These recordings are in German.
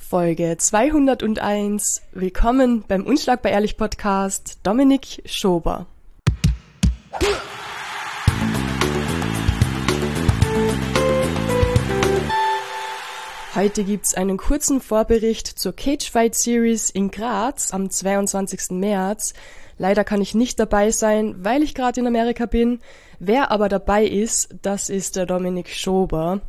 Folge 201. Willkommen beim Unschlagbar Ehrlich Podcast, Dominik Schober. Heute gibt's einen kurzen Vorbericht zur Cagefight Series in Graz am 22. März. Leider kann ich nicht dabei sein, weil ich gerade in Amerika bin. Wer aber dabei ist, das ist der Dominik Schober.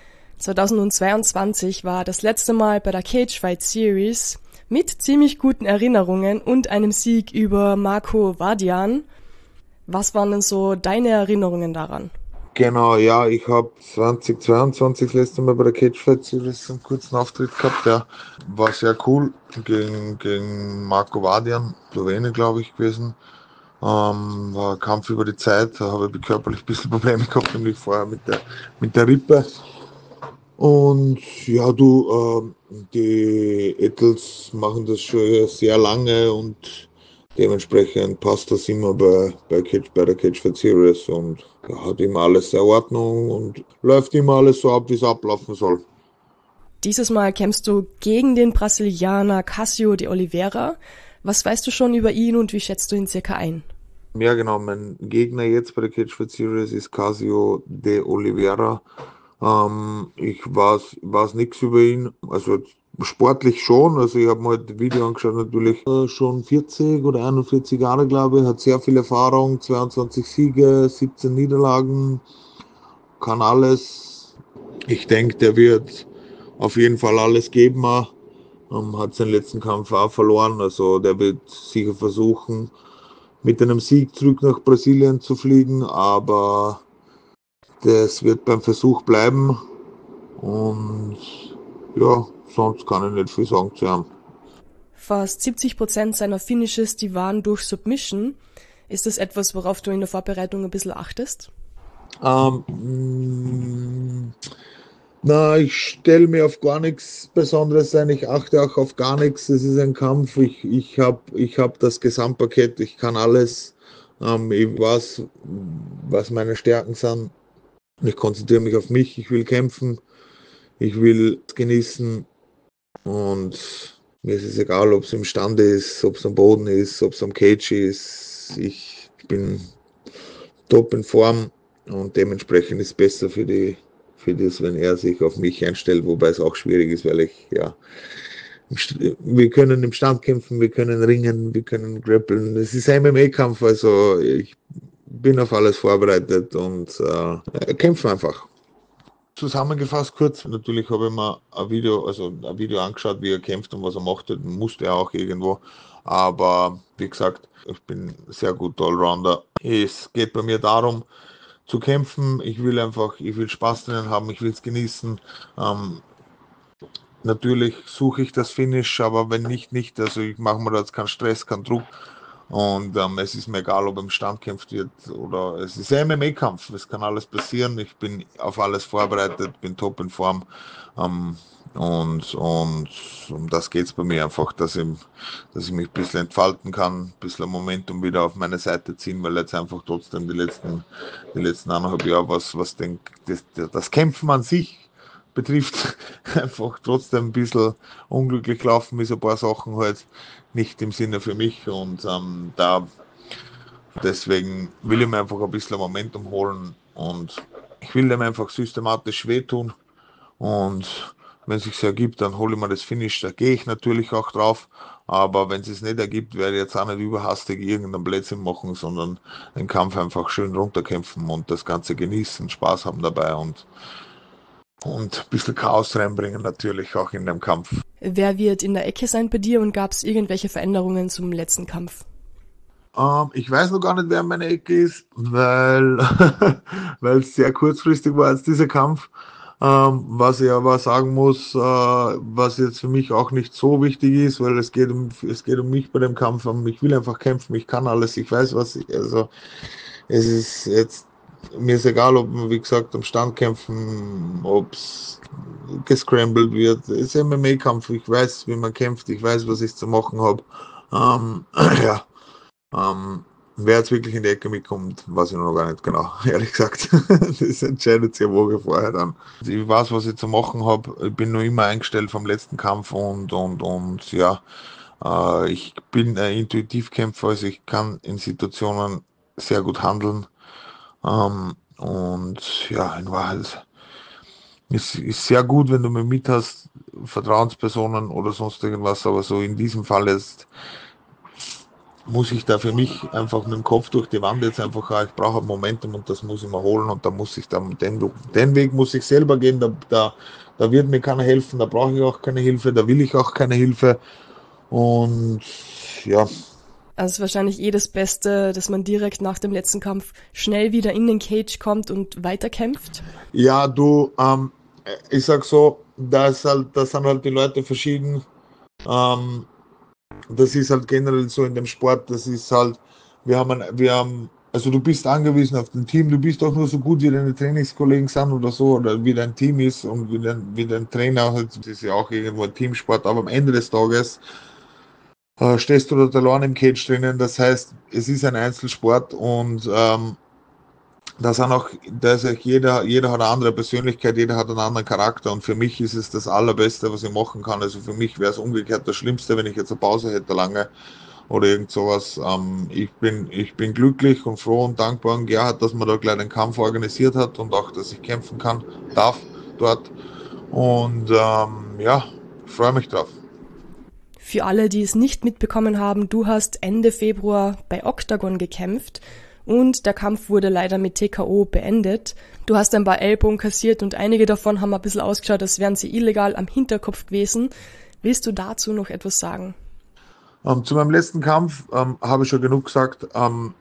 2022 war das letzte Mal bei der Cagefight Series mit ziemlich guten Erinnerungen und einem Sieg über Marco Vardian. Was waren denn so deine Erinnerungen daran? Genau, ja, ich habe 2022 das letzte Mal bei der Cagefight Series einen kurzen Auftritt gehabt, ja. War sehr cool, gegen Marco Vardian, Slowene, glaube ich, gewesen. War ein Kampf über die Zeit, da habe ich körperlich ein bisschen Probleme gehabt, nämlich vorher mit der Rippe. Und ja, die Ettels machen das schon sehr lange und dementsprechend passt das immer bei der Cagefight Series und ja, hat immer alles in Ordnung und läuft immer alles so ab, wie es ablaufen soll. Dieses Mal kämpfst du gegen den Brasilianer Cássio de Oliveira. Was weißt du schon über ihn und wie schätzt du ihn circa ein? Ja, genau, mein Gegner jetzt bei der Cagefight Series ist Cássio de Oliveira. Ich weiß nichts über ihn, also sportlich schon, also ich habe mir halt das Video angeschaut, natürlich schon 40 oder 41 Jahre, glaube ich, hat sehr viel Erfahrung, 22 Siege, 17 Niederlagen, kann alles. Ich denke, der wird auf jeden Fall alles geben, hat seinen letzten Kampf auch verloren, also der wird sicher versuchen, mit einem Sieg zurück nach Brasilien zu fliegen, aber das wird beim Versuch bleiben und ja, sonst kann ich nicht viel sagen zu ihm. Fast 70% seiner Finishes, die waren durch Submission. Ist das etwas, worauf du in der Vorbereitung ein bisschen achtest? Ich stelle mir auf gar nichts Besonderes ein, ich achte auch auf gar nichts, es ist ein Kampf, ich hab das Gesamtpaket, ich kann alles, ich weiß, was meine Stärken sind. Ich konzentriere mich auf mich, ich will kämpfen, ich will genießen und mir ist es egal, ob es im Stand ist, ob es am Boden ist, ob es am Cage ist. Ich bin top in Form und dementsprechend ist es besser für das, wenn er sich auf mich einstellt, wobei es auch schwierig ist, weil wir können im Stand kämpfen, wir können ringen, wir können grappeln. Es ist ein MMA-Kampf, also ich bin auf alles vorbereitet und kämpfe einfach. Zusammengefasst kurz, natürlich habe ich mir ein Video angeschaut, wie er kämpft und was er macht, musste er auch irgendwo, aber wie gesagt, ich bin sehr gut Allrounder. Es geht bei mir darum, zu kämpfen, ich will Spaß drin haben, ich will es genießen, natürlich suche ich das Finish, aber wenn nicht, also ich mache mir da jetzt keinen Stress, keinen Druck. Und es ist mir egal, ob im Stand kämpft wird oder es ist ein MMA-Kampf. Es kann alles passieren. Ich bin auf alles vorbereitet, bin top in Form. Und um das geht es bei mir einfach, dass ich mich ein bisschen entfalten kann, ein bisschen Momentum wieder auf meine Seite ziehen, weil jetzt einfach trotzdem die letzten 1,5 Jahre, das Kämpfen an sich betrifft, einfach trotzdem ein bisschen unglücklich laufen ist, ein paar Sachen halt nicht im Sinne für mich und deswegen will ich mir einfach ein bisschen Momentum holen und ich will dem einfach systematisch wehtun und wenn es sich ergibt, dann hole ich mir das Finish, da gehe ich natürlich auch drauf, aber wenn es sich nicht ergibt, werde ich jetzt auch nicht überhastig irgendeinen Blödsinn machen, sondern den Kampf einfach schön runterkämpfen und das Ganze genießen, Spaß haben dabei und ein bisschen Chaos reinbringen natürlich auch in dem Kampf. Wer wird in der Ecke sein bei dir und gab es irgendwelche Veränderungen zum letzten Kampf? Ich weiß noch gar nicht, wer in meiner Ecke ist, weil es sehr kurzfristig war jetzt dieser Kampf. Was ich aber sagen muss, was jetzt für mich auch nicht so wichtig ist, weil es geht um mich bei dem Kampf. Ich will einfach kämpfen, ich kann alles, ich weiß also es ist jetzt, mir ist egal, ob wir, wie gesagt, am Stand kämpfen, ob es gescrambled wird. Es ist ein MMA-Kampf, ich weiß, wie man kämpft, ich weiß, was ich zu machen habe. Ja, Wer jetzt wirklich in die Ecke mitkommt, weiß ich noch gar nicht genau, ehrlich gesagt. Das entscheidet sich eine Woche vorher dann. Ich weiß, was ich zu machen habe. Ich bin noch immer eingestellt vom letzten Kampf und ja, ich bin ein Intuitivkämpfer, also ich kann in Situationen sehr gut handeln. Und ja, in Wahrheit ist sehr gut, wenn du mich mit hast, Vertrauenspersonen oder sonst irgendwas, aber so in diesem Fall jetzt muss ich da für mich einfach mit dem Kopf durch die Wand jetzt einfach, ich brauche ein Momentum und das muss ich mir holen und da muss ich dann, den Weg muss ich selber gehen, da wird mir keiner helfen, da brauche ich auch keine Hilfe, da will ich auch keine Hilfe und ja. Also es ist wahrscheinlich eh das Beste, dass man direkt nach dem letzten Kampf schnell wieder in den Cage kommt und weiterkämpft. Ja, ich sag so, da sind halt die Leute verschieden, ähm, das ist halt generell so in dem Sport, das ist halt, also du bist angewiesen auf dein Team, du bist auch nur so gut, wie deine Trainingskollegen sind oder so, oder wie dein Team ist und wie dein Trainer, halt, das ist ja auch irgendwo ein Teamsport, aber am Ende des Tages stehst du dort allein im Cage drinnen, das heißt, es ist ein Einzelsport und da ist auch jeder hat eine andere Persönlichkeit, jeder hat einen anderen Charakter und für mich ist es das Allerbeste, was ich machen kann. Also für mich wäre es umgekehrt das Schlimmste, wenn ich jetzt eine Pause hätte lange oder irgend sowas. Ich bin glücklich und froh und dankbar an Gerhard, dass man da gleich den Kampf organisiert hat und auch, dass ich kämpfen kann, darf dort. Und ja, freue mich drauf. Für alle, die es nicht mitbekommen haben, du hast Ende Februar bei Octagon gekämpft und der Kampf wurde leider mit TKO beendet. Du hast ein paar Ellbogen kassiert und einige davon haben ein bisschen ausgeschaut, als wären sie illegal am Hinterkopf gewesen. Willst du dazu noch etwas sagen? Zu meinem letzten Kampf habe ich schon genug gesagt.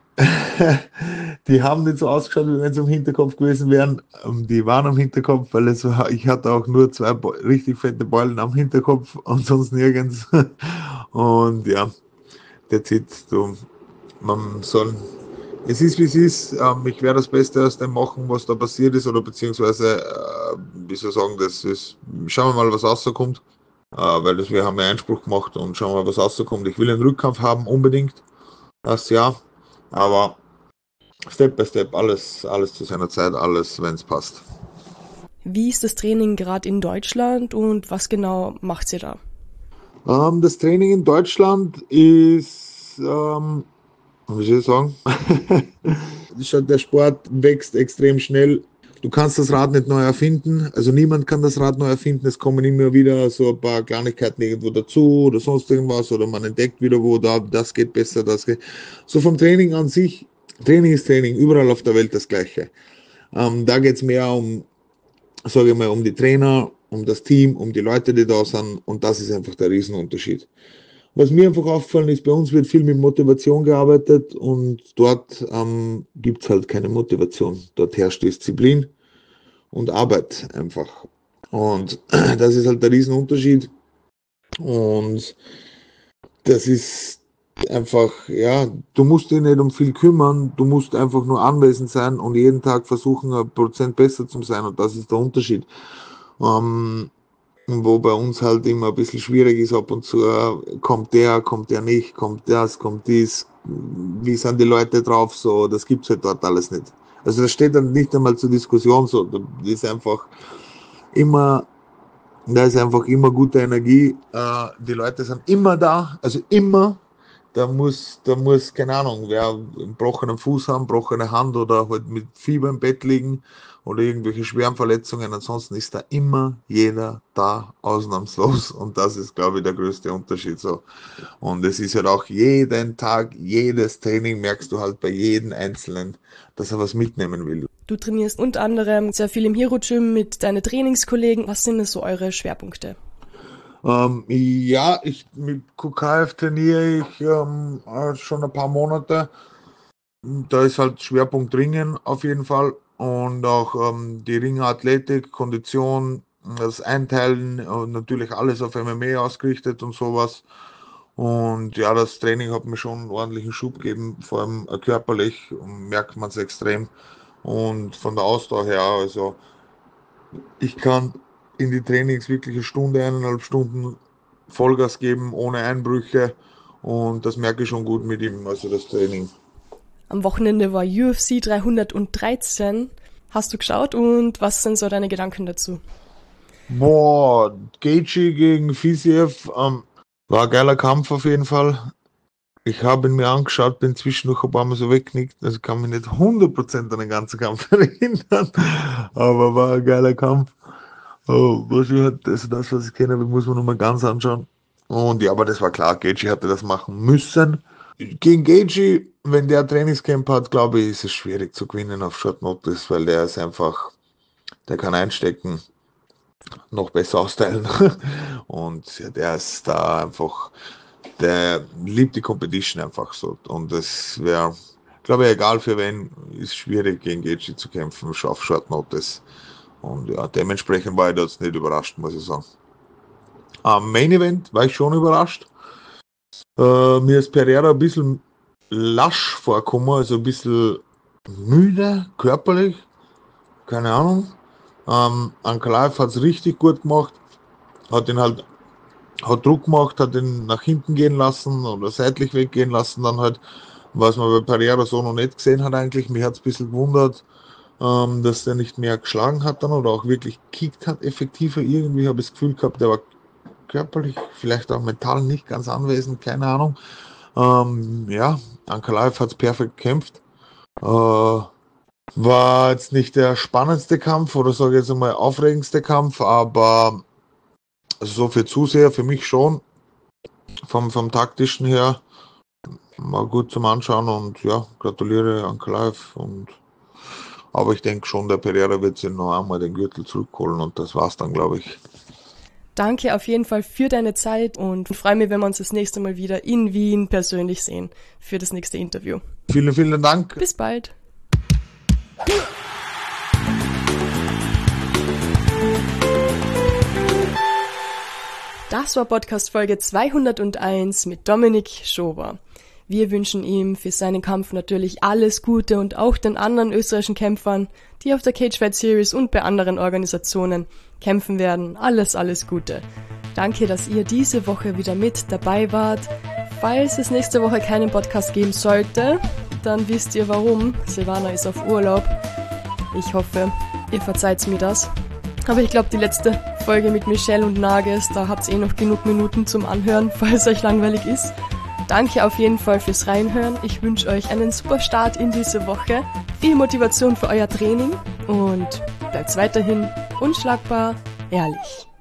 Die haben nicht so ausgeschaut, wie wenn sie am Hinterkopf gewesen wären. Die waren am Hinterkopf, weil ich hatte auch nur zwei richtig fette Beulen am Hinterkopf und sonst nirgends. Und ja, that's it. So, man soll, es ist wie es ist. Ich werde das Beste aus dem machen, was da passiert ist, oder beziehungsweise, wie soll ich sagen, das ist, schauen wir mal, was rauskommt. Wir haben ja Einspruch gemacht und schauen wir mal, was rauskommt. Ich will einen Rückkampf haben, unbedingt. Das ja. Aber Step by Step, alles zu seiner Zeit, alles, wenn es passt. Wie ist das Training gerade in Deutschland und was genau macht ihr da? Das Training in Deutschland ist, wie soll ich sagen, der Sport wächst extrem schnell. Du kannst das Rad nicht neu erfinden, also niemand kann das Rad neu erfinden. Es kommen immer wieder so ein paar Kleinigkeiten irgendwo dazu oder sonst irgendwas oder man entdeckt wieder wo, das geht besser, das geht. So vom Training an sich, Training ist Training, überall auf der Welt das Gleiche. Da geht es mehr um, sage ich mal, um die Trainer, um das Team, um die Leute, die da sind und das ist einfach der Riesenunterschied. Was mir einfach aufgefallen ist, bei uns wird viel mit Motivation gearbeitet und dort gibt es halt keine Motivation. Dort herrscht Disziplin und Arbeit einfach. Und das ist halt der Riesenunterschied. Und das ist einfach, ja, du musst dich nicht um viel kümmern, du musst einfach nur anwesend sein und jeden Tag versuchen, 1% besser zu sein. Und das ist der Unterschied. Ähm, Wo bei uns halt immer ein bisschen schwierig ist, ab und zu kommt der nicht, kommt das, kommt dies, wie sind die Leute drauf, so, das gibt's halt dort alles nicht. Also das steht dann nicht einmal zur Diskussion, so, immer, da ist einfach immer gute Energie, die Leute sind immer da, also immer, keine Ahnung, wer einen gebrochenen Fuß haben, gebrochene Hand oder halt mit Fieber im Bett liegen oder irgendwelche schweren Verletzungen. Ansonsten ist da immer jeder da, ausnahmslos. Und das ist, glaube ich, der größte Unterschied so. Und es ist halt auch jeden Tag, jedes Training merkst du halt bei jedem Einzelnen, dass er was mitnehmen will. Du trainierst unter anderem sehr viel im Hero Gym mit deinen Trainingskollegen. Was sind so eure Schwerpunkte? Ja, mit QKF trainiere ich schon ein paar Monate. Da ist halt Schwerpunkt Ringen auf jeden Fall und auch die Ringathletik, Kondition, das Einteilen und natürlich alles auf MMA ausgerichtet und sowas. Und ja, das Training hat mir schon einen ordentlichen Schub gegeben, vor allem körperlich merkt man es extrem. Und von der Ausdauer her, also ich kann in die Trainings wirklich eine Stunde, 1,5 Stunden Vollgas geben, ohne Einbrüche. Und das merke ich schon gut mit ihm, also das Training. Am Wochenende war UFC 313. Hast du geschaut und was sind so deine Gedanken dazu? Boah, Gaethje gegen Fiziev, war ein geiler Kampf auf jeden Fall. Ich habe ihn mir angeschaut, bin zwischendurch ein paar Mal so weggenickt, also kann mich nicht 100% an den ganzen Kampf erinnern, aber war ein geiler Kampf. Oh, also das, was ich kenne, muss man nochmal ganz anschauen. Und ja, aber das war klar, Gaethje hatte das machen müssen. Gegen Gaethje, wenn der Trainingscamp hat, glaube ich, ist es schwierig zu gewinnen auf Short Notice, weil der ist einfach, der kann einstecken, noch besser austeilen. Und ja, der ist da einfach, der liebt die Competition einfach so. Und das wäre, glaube ich, egal für wen, ist schwierig gegen Gaethje zu kämpfen, auf Short Notice. Und ja, dementsprechend war ich jetzt nicht überrascht, muss ich sagen. Am Main Event war ich schon überrascht. Mir ist Pereira ein bisschen lasch vorgekommen, also ein bisschen müde, körperlich, keine Ahnung. Ankalaev hat es richtig gut gemacht, hat Druck gemacht, hat ihn nach hinten gehen lassen oder seitlich weggehen lassen, dann halt, was man bei Pereira so noch nicht gesehen hat eigentlich. Mich hat es ein bisschen gewundert, dass der nicht mehr geschlagen hat dann oder auch wirklich gekickt hat, effektiver. Irgendwie habe ich das Gefühl gehabt, der war körperlich, vielleicht auch mental nicht ganz anwesend, keine Ahnung. Ja, Ankalaev hat es perfekt gekämpft. War jetzt nicht der spannendste Kampf oder sage ich jetzt einmal aufregendste Kampf, aber also so für Zuseher, für mich schon, vom taktischen her, war gut zum Anschauen und ja, gratuliere Ankalaev. Aber ich denke schon, der Pereira wird sich noch einmal den Gürtel zurückholen und das war's dann, glaube ich. Danke auf jeden Fall für deine Zeit und freue mich, wenn wir uns das nächste Mal wieder in Wien persönlich sehen für das nächste Interview. Vielen, vielen Dank. Bis bald. Das war Podcast Folge 201 mit Dominik Schober. Wir wünschen ihm für seinen Kampf natürlich alles Gute und auch den anderen österreichischen Kämpfern, die auf der Cagefight Series und bei anderen Organisationen kämpfen werden. Alles Gute. Danke, dass ihr diese Woche wieder mit dabei wart. Falls es nächste Woche keinen Podcast geben sollte, dann wisst ihr warum. Silvana ist auf Urlaub. Ich hoffe, ihr verzeiht mir das. Aber ich glaube, die letzte Folge mit Michelle und Nages, da habt ihr noch genug Minuten zum Anhören, falls euch langweilig ist. Danke auf jeden Fall fürs Reinhören. Ich wünsche euch einen super Start in diese Woche. Viel Motivation für euer Training und bleibt weiterhin unschlagbar ehrlich.